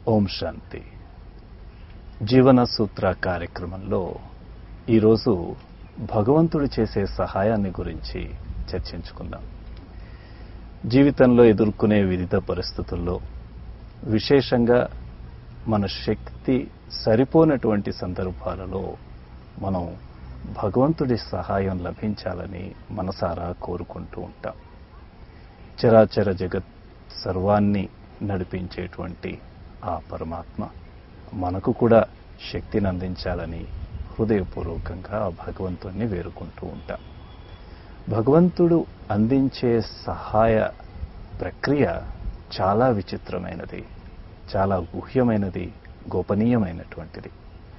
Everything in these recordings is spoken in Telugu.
ఓం శాంతి. జీవన సూత్ర కార్యక్రమంలో ఈరోజు భగవంతుడు చేసే సహాయాన్ని గురించి చర్చించుకుందాం. జీవితంలో ఎదుర్కొనే వివిధ పరిస్థితుల్లో, విశేషంగా మన శక్తి సరిపోనటువంటి సందర్భాలలో మనం భగవంతుడి సహాయం లభించాలని మనసారా కోరుకుంటూ ఉంటాం. చరాచర జగత్ సర్వాన్ని నడిపించేటువంటి ఆ పరమాత్మ మనకు కూడా శక్తిని అందించాలని హృదయపూర్వకంగా ఆ భగవంతుడిని వేడుకుంటూ ఉంటాం. భగవంతుడు అందించే సహాయ ప్రక్రియ చాలా విచిత్రమైనది, చాలా గుహ్యమైనది, గోపనీయమైనటువంటిది.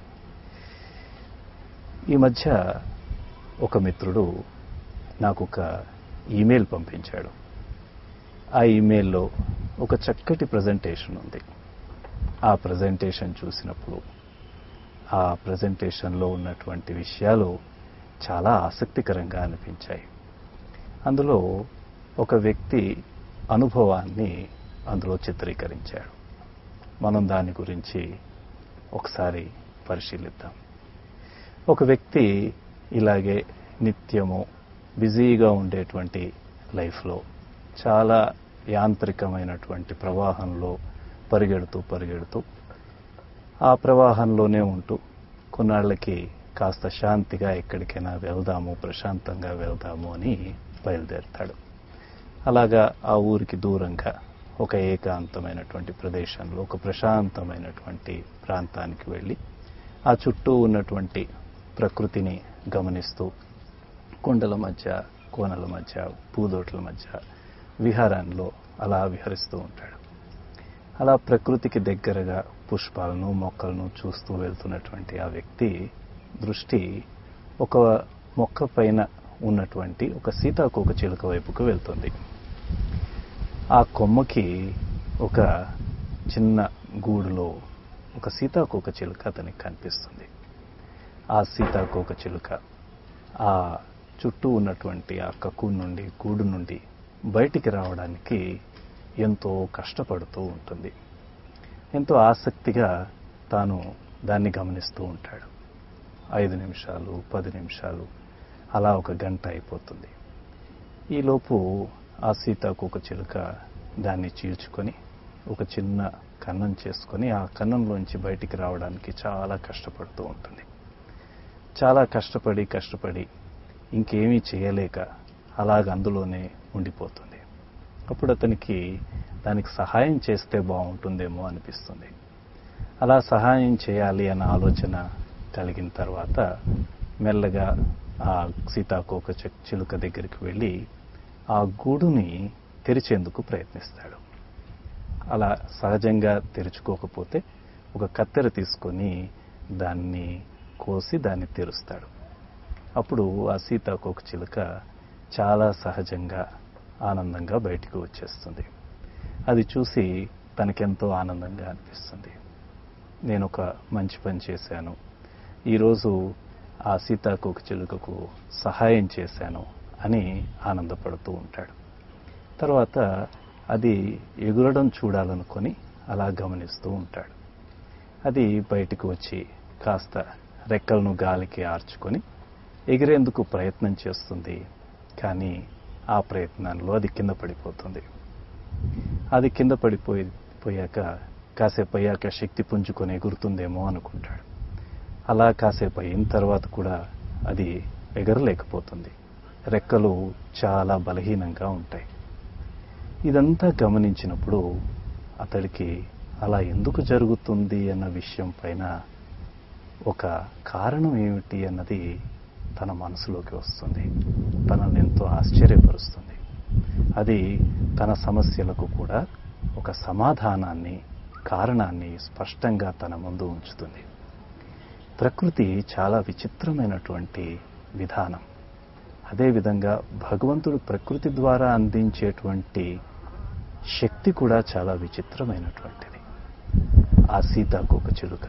ఈ మధ్య ఒక మిత్రుడు నాకు ఒక ఈమెయిల్ పంపించాడు. ఆ ఈమెయిల్లో ఒక చక్కటి ప్రజెంటేషన్ ఉంది. ఆ ప్రజెంటేషన్ చూసినప్పుడు ఆ ప్రజెంటేషన్లో ఉన్నటువంటి విషయాలు చాలా ఆసక్తికరంగా అనిపించాయి. అందులో ఒక వ్యక్తి అనుభవాన్ని అందులో చిత్రీకరించాడు. మనం దాని గురించి ఒకసారి పరిశీలిద్దాం. ఒక వ్యక్తి ఇలాగే నిత్యము బిజీగా ఉండేటువంటి లైఫ్లో చాలా యాంత్రికమైనటువంటి ప్రవాహంలో పరిగెడుతూ ఆ ప్రవాహంలోనే ఉంటూ కొన్నాళ్ళకి కాస్త శాంతిగా ఎక్కడికైనా వెళ్దాము, ప్రశాంతంగా వెళ్దాము అని బయలుదేరుతాడు. అలాగా ఆ ఊరికి దూరంగా ఒక ఏకాంతమైనటువంటి ప్రదేశంలో, ఒక ప్రశాంతమైనటువంటి ప్రాంతానికి వెళ్ళి ఆ చుట్టూ ఉన్నటువంటి ప్రకృతిని గమనిస్తూ కొండల మధ్య, కోనల మధ్య, పూదోట్ల మధ్య విహారంలో అలా విహరిస్తూ ఉంటాడు. అలా ప్రకృతికి దగ్గరగా పుష్పాలను, మొక్కలను చూస్తూ వెళ్తున్నటువంటి ఆ వ్యక్తి దృష్టి ఒక మొక్క పైన ఉన్నటువంటి ఒక సీతాకోక చిలుక వైపుకు వెళ్తుంది. ఆ కొమ్మకి ఒక చిన్న గూడులో ఒక సీతాకోక చిలుక అతనికి కనిపిస్తుంది. ఆ సీతాకోక చిలుక ఆ చుట్టూ ఉన్నటువంటి ఆ కక్కున్ నుండి, గూడు నుండి బయటికి రావడానికి ఎంతో కష్టపడుతూ ఉంటుంది. ఎంతో ఆసక్తిగా తాను దాన్ని గమనిస్తూ ఉంటాడు. 5 నిమిషాలు, 10 నిమిషాలు, అలా ఒక గంట అయిపోతుంది. ఈలోపు ఆ సీతాకోక చిలుక దాన్ని చీల్చుకొని ఒక చిన్న కన్నం చేసుకొని ఆ కన్నంలోంచి బయటికి రావడానికి చాలా కష్టపడుతూ ఉంటుంది. చాలా కష్టపడి ఇంకేమీ చేయలేక అలాగ అందులోనే ఉండిపోతుంది. అప్పుడు అతనికి దానికి సహాయం చేస్తే బాగుంటుందేమో అనిపిస్తుంది. అలా సహాయం చేయాలి అన్న ఆలోచన కలిగిన తర్వాత మెల్లగా ఆ సీతాకోక చిలుక దగ్గరికి వెళ్ళి ఆ గూడుని తెరిచేందుకు ప్రయత్నిస్తాడు. అలా సహజంగా తెరుచుకోకపోతే ఒక కత్తెర తీసుకొని దాన్ని కోసి దాన్ని తెరుస్తాడు. అప్పుడు ఆ సీతాకోక చిలుక చాలా సహజంగా, ఆనందంగా బయటికి వచ్చేస్తుంది. అది చూసి తనకెంతో ఆనందంగా అనిపిస్తుంది. నేను ఒక మంచి పని చేశాను, ఈరోజు ఆ సీతాకోక చిలుకకు సహాయం చేశాను అని ఆనందపడుతూ ఉంటాడు. తర్వాత అది ఎగురడం చూడాలనుకొని అలా గమనిస్తూ ఉంటాడు. అది బయటికి వచ్చి కాస్త రెక్కలను గాలికి ఆర్చుకొని ఎగిరేందుకు ప్రయత్నం చేస్తుంది. కానీ ఆ ప్రయత్నంలో అది కింద పడిపోతుంది. అది కింద పడిపోయాక కాసేపు అయ్యాక శక్తి పుంజుకొని ఎగురుతుందేమో అనుకుంటాడు. అలా కాసేపు అయిన తర్వాత కూడా అది ఎగరలేకపోతుంది. రెక్కలు చాలా బలహీనంగా ఉంటాయి. ఇదంతా గమనించినప్పుడు అతడికి అలా ఎందుకు జరుగుతుంది అన్న విషయం పైన ఒక కారణం ఏమిటి అన్నది తన మనసులోకి వస్తుంది. తనను ఎంతో ఆశ్చర్యపరుస్తుంది. అది తన సమస్యలకు కూడా ఒక సమాధానాన్ని, కారణాన్ని స్పష్టంగా తన ముందు ఉంచుతుంది. ప్రకృతి చాలా విచిత్రమైనటువంటి విధానం. అదేవిధంగా భగవంతుడు ప్రకృతి ద్వారా అందించేటువంటి శక్తి కూడా చాలా విచిత్రమైనటువంటిది. ఆ సీతాకోక చిలుక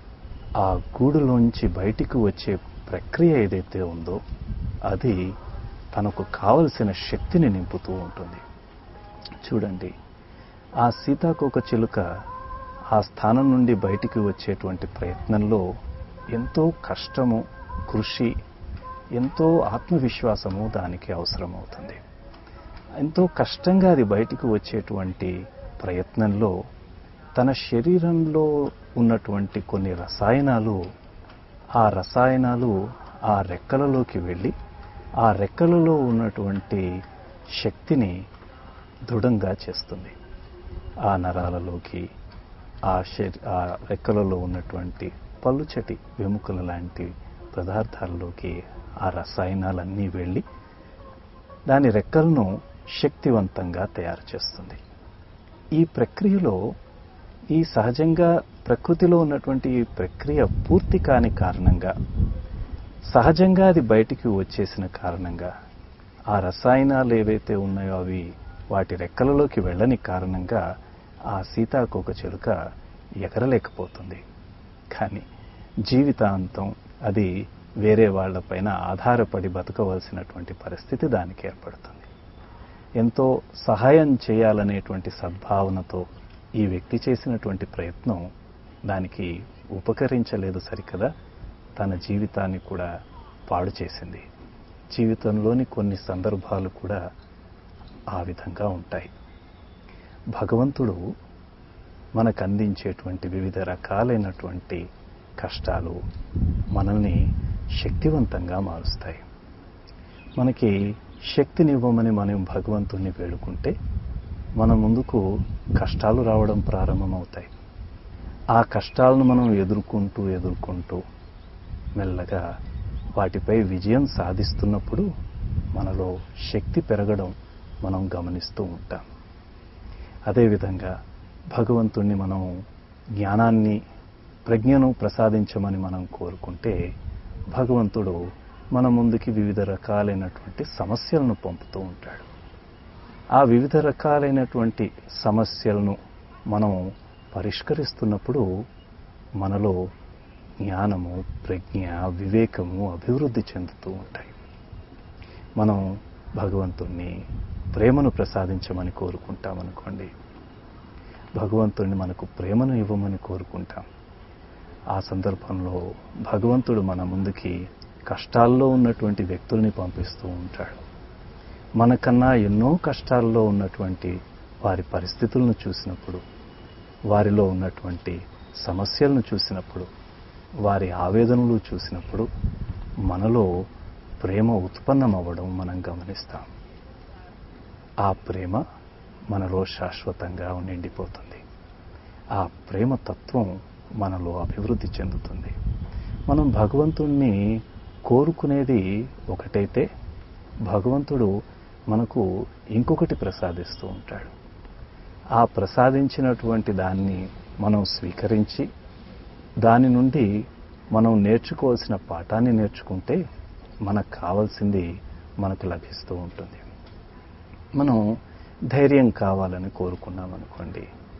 ఆ గూడులోంచి బయటికి వచ్చే ప్రక్రియ ఏదైతే ఉందో అది తనకు కావలసిన శక్తిని నింపుతూ ఉంటుంది. చూడండి, ఆ సీతాకోక చిలుక ఆ స్థానం నుండి బయటికి వచ్చేటువంటి ప్రయత్నంలో ఎంతో కష్టము, కృషి, ఎంతో ఆత్మవిశ్వాసము దానికి అవసరమవుతుంది. ఎంతో కష్టంగా అది బయటికి వచ్చేటువంటి ప్రయత్నంలో తన శరీరంలో ఉన్నటువంటి కొన్ని రసాయనాలు ఆ రెక్కలలోకి వెళ్ళి ఆ రెక్కలలో ఉన్నటువంటి శక్తిని దృఢంగా చేస్తుంది. ఆ నరాలలోకి, ఆ రెక్కలలో ఉన్నటువంటి పలుచటి వెముకల లాంటి పదార్థాలలోకి ఆ రసాయనాలన్నీ వెళ్ళి దాని రెక్కలను శక్తివంతంగా తయారు చేస్తుంది. ఈ ప్రక్రియలో ఈ సహజంగా ప్రకృతిలో ఉన్నటువంటి ఈ ప్రక్రియ పూర్తి కాని కారణంగా, సహజంగా అది బయటికి వచ్చేసిన కారణంగా, ఆ రసాయనాలు ఏవైతే ఉన్నాయో అవి వాటి రెక్కలలోకి వెళ్ళని కారణంగా ఆ సీతాకోకచిలుక ఎగరలేకపోతుంది. కానీ జీవితాంతం అది వేరే వాళ్లపైన ఆధారపడి బతకవలసినటువంటి పరిస్థితి దానికి ఏర్పడుతుంది. ఎంతో సహాయం చేయాలనేటువంటి సద్భావనతో ఈ వ్యక్తి చేసినటువంటి ప్రయత్నం దానికి ఉపకరించలేదు సరికదా, తన జీవితాన్ని కూడా పాడు చేసింది. జీవితంలోని కొన్ని సందర్భాలు కూడా ఆ విధంగా ఉంటాయి. భగవంతుడు మనకు అందించేటువంటి వివిధ రకాలైనటువంటి కష్టాలు మనల్ని శక్తివంతంగా మారుస్తాయి. మనకి శక్తినివ్వమని మనం భగవంతుణ్ణి వేడుకుంటే మన ముందుకు కష్టాలు రావడం ప్రారంభమవుతాయి. ఆ కష్టాలను మనం ఎదుర్కొంటూ మెల్లగా వాటిపై విజయం సాధిస్తున్నప్పుడు మనలో శక్తి పెరగడం మనం గమనిస్తూ ఉంటాం. అదేవిధంగా భగవంతుణ్ణి మనం జ్ఞానాన్ని, ప్రజ్ఞను ప్రసాదించమని మనం కోరుకుంటే భగవంతుడు మన ముందుకి వివిధ రకాలైనటువంటి సమస్యలను పంపుతూ ఉంటాడు. ఆ వివిధ రకాలైనటువంటి సమస్యలను మనం పరిష్కరిస్తున్నప్పుడు మనలో జ్ఞానము, ప్రజ్ఞ, వివేకము అభివృద్ధి చెందుతూ ఉంటాయి. మనం భగవంతుణ్ణి ప్రేమను ప్రసాదించమని కోరుకుంటామనుకోండి, భగవంతుణ్ణి మనకు ప్రేమను ఇవ్వమని కోరుకుంటాం. ఆ సందర్భంలో భగవంతుడు మన ముందుకి కష్టాల్లో ఉన్నటువంటి వ్యక్తుల్ని పంపిస్తూ ఉంటాడు. మనకన్నా ఎన్నో కష్టాల్లో ఉన్నటువంటి వారి పరిస్థితులను చూసినప్పుడు, వారిలో ఉన్నటువంటి సమస్యలను చూసినప్పుడు, వారి ఆవేదనలు చూసినప్పుడు మనలో ప్రేమ ఉత్పన్నమవ్వడం మనం గమనిస్తాం. ఆ ప్రేమ మనలో శాశ్వతంగా నిండిపోతుంది. ఆ ప్రేమ తత్వం మనలో అభివృద్ధి చెందుతుంది. మనం భగవంతుణ్ణి కోరుకునేది ఒకటైతే భగవంతుడు మనకు ఇంకొకటి ప్రసాదిస్తూ ఉంటాడు. ఆ ప్రసాదించినటువంటి దాన్ని మనం స్వీకరించి దాని నుండి మనం నేర్చుకోవాల్సిన పాఠాన్ని నేర్చుకుంటే మనకు కావాల్సింది మనకు లభిస్తూ ఉంటుంది. మనం ధైర్యం కావాలని కోరుకున్నామనుకోండి,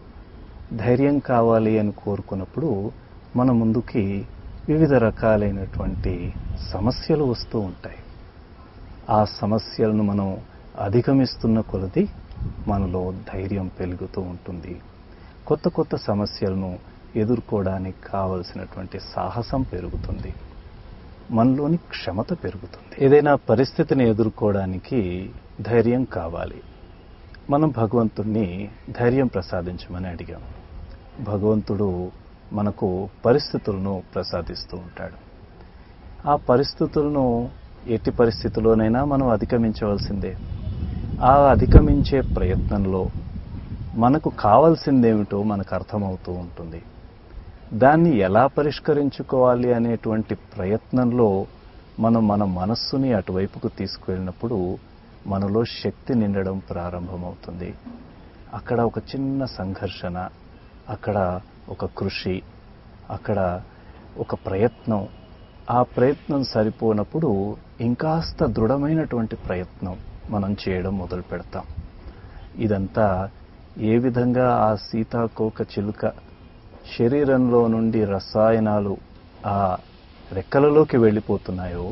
ధైర్యం కావాలి అని కోరుకున్నప్పుడు మన ముందుకి వివిధ రకాలైనటువంటి సమస్యలు వస్తూ ఉంటాయి. ఆ సమస్యలను మనం అధిగమిస్తున్న కొలది మనలో ధైర్యం పెరుగుతూ ఉంటుంది. కొత్త కొత్త సమస్యలను ఎదుర్కోవడానికి కావలసినటువంటి సాహసం పెరుగుతుంది. మనలోని క్షమత పెరుగుతుంది. ఏదైనా పరిస్థితిని ఎదుర్కోవడానికి ధైర్యం కావాలి. మనం భగవంతుణ్ణి ధైర్యం ప్రసాదించమని అడిగాం. భగవంతుడు మనకు పరిస్థితులను ప్రసాదిస్తూ ఉంటాడు. ఆ పరిస్థితులను ఎట్టి పరిస్థితుల్లోనైనా మనం అధిగమించవలసిందే. ఆ అధిగమించే ప్రయత్నంలో మనకు కావాల్సిందేమిటో మనకు అర్థమవుతూ ఉంటుంది. దాన్ని ఎలా పరిష్కరించుకోవాలి అనేటువంటి ప్రయత్నంలో మనం మన మనస్సుని అటువైపుకు తీసుకువెళ్ళినప్పుడు మనలో శక్తి నిండడం ప్రారంభమవుతుంది. అక్కడ ఒక చిన్న సంఘర్షణ, అక్కడ ఒక కృషి, అక్కడ ఒక ప్రయత్నం, ఆ ప్రయత్నం సరిపోనప్పుడు ఇంకాస్త దృఢమైనటువంటి ప్రయత్నం మనం చేయడం మొదలు పెడతాం. ఇదంతా ఏ విధంగా ఆ సీతాకోకచిలుక శరీరంలో నుండి రసాయనాలు ఆ రెక్కలలోకి వెళ్ళిపోతున్నాయో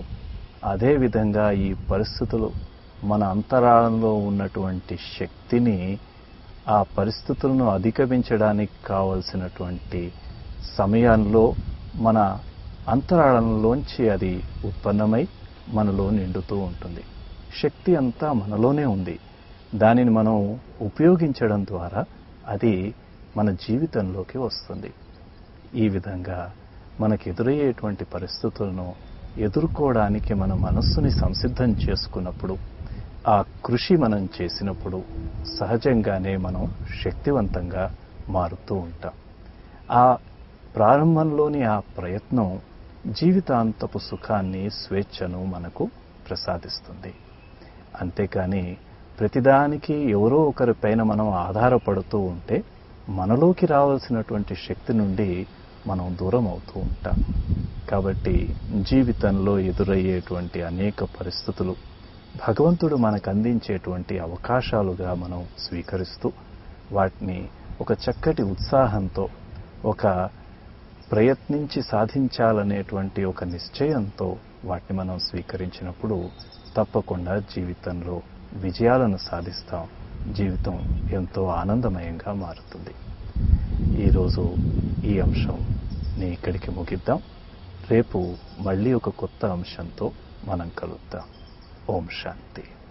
అదేవిధంగా ఈ పరిస్థితులు మన అంతరాళంలో ఉన్నటువంటి శక్తిని ఆ పరిస్థితులను అధిగమించడానికి కావలసినటువంటి సమయంలో మన అంతరాళంలోంచి అది ఉత్పన్నమై మనలో నిండుతూ ఉంటుంది. శక్తి అంతా మనలోనే ఉంది. దానిని మనం ఉపయోగించడం ద్వారా అది మన జీవితంలోకి వస్తుంది. ఈ విధంగా మనకు ఎదురయ్యేటువంటి పరిస్థితులను ఎదుర్కోవడానికి మన మనస్సుని సంసిద్ధం చేసుకున్నప్పుడు, ఆ కృషి మనం చేసినప్పుడు సహజంగానే మనం శక్తివంతంగా మారుతూ ఉంటాం. ఆ ప్రారంభంలోని ఆ ప్రయత్నం జీవితాంతపు సుఖాన్ని, స్వేచ్ఛను మనకు ప్రసాదిస్తుంది. అంతేకాని ప్రతిదానికి ఎవరో ఒకరిపైన మనం ఆధారపడుతూ ఉంటే మనలోకి రావాల్సినటువంటి శక్తి నుండి మనం దూరం అవుతూ ఉంటాం. కాబట్టి జీవితంలో ఎదురయ్యేటువంటి అనేక పరిస్థితులు భగవంతుడు మనకు అందించేటువంటి అవకాశాలుగా మనం స్వీకరిస్తూ వాటిని ఒక చక్కటి ఉత్సాహంతో, ఒక ప్రయత్నించి సాధించాలనేటువంటి ఒక నిశ్చయంతో వాటిని మనం స్వీకరించినప్పుడు తప్పకుండా జీవితంలో విజయాలను సాధిస్తాం. జీవితం ఎంతో ఆనందమయంగా మారుతుంది. ఈరోజు ఈ అంశంని ఇక్కడికి ముగిద్దాం. రేపు మళ్ళీ ఒక కొత్త అంశంతో మనం కలుద్దాం. ఓం శాంతి.